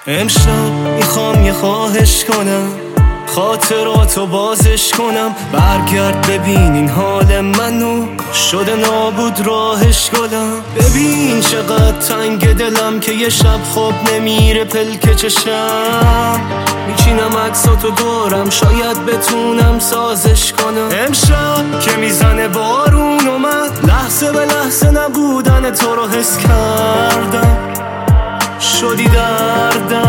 امشب میخوام یه خواهش کنم، خاطراتو بازش کنم. برگرد ببین این حال منو، شده نابود راهش گلم. ببین چقدر تنگ دلم که یه شب خواب نمیره پلک چشم. میچینم عکساتو دورم، شاید بتونم سازش کنم. امشب که میزنه بارون اومد، لحظه به لحظه نبودن تو رو حس کردم. شدی دردم،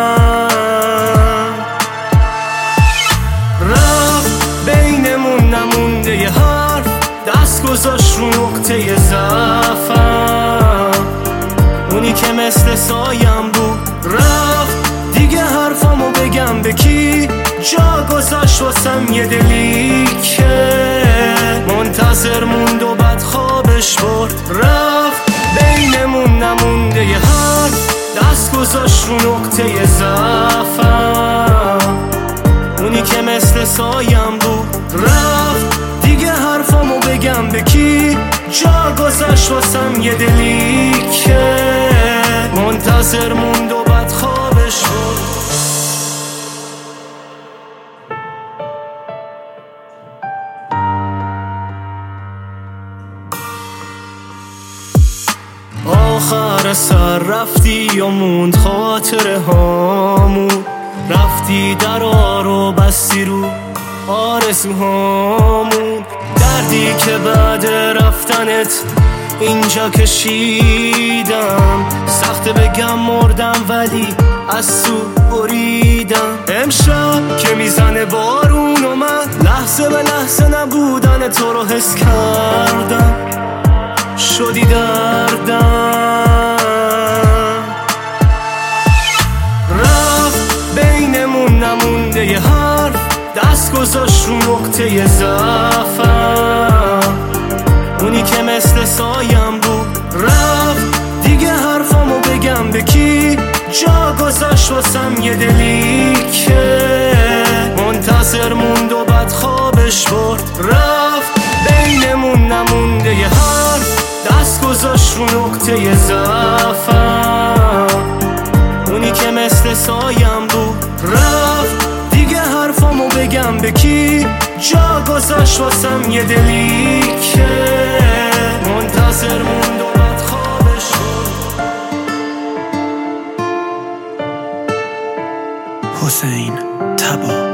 رفت بینمون نمونده یه حرف، دست گذاشت رو نقطه ضعفم. اونی که مثل سایم بود رفت، دیگه حرفمو بگم به کی؟ جا گذاشت واسم یه دلی که منتظر موند و بد خوابش برد. رفت بینمون نمونده یه حرف، دست گذاشت رو نقطه ضعفم. اونی که مثل سایم بود رفت، دیگه حرفمو بگم به کی؟ جا گذاشت واسم یه دلی که منتظر موند و بد خوابش بود. آخر سر رفتی و موند خاطره هامون، رفتی درا رو بستی رو آرزوهامون. دردی که بعد رفتنت اینجا کشیدم، سخته بگم مردم ولی از تو بریدم. امشب که میزنه بارون اومد، لحظه به لحظه نبودن تو رو حس کردم. شدی دردم، رفت بینمون نمونده یه حرف، دست گذاشت رو نقطه ضعفم. اونی که مثل سایم بود رفت، دیگه حرفمو بگم به کی؟ جا گذاشت واسم یه دلی که منتظر موند و بد خوابش برد. رفت بینمون نمونده یه حرف، دست گذاشت رو نقطه ضعفم. اونی که مثل سایم بود رفت، دیگه حرفمو بگم به کی؟ جا گذاشت واسم یه دلی که منتظر موند و بد خوابش بود. حسین تبا.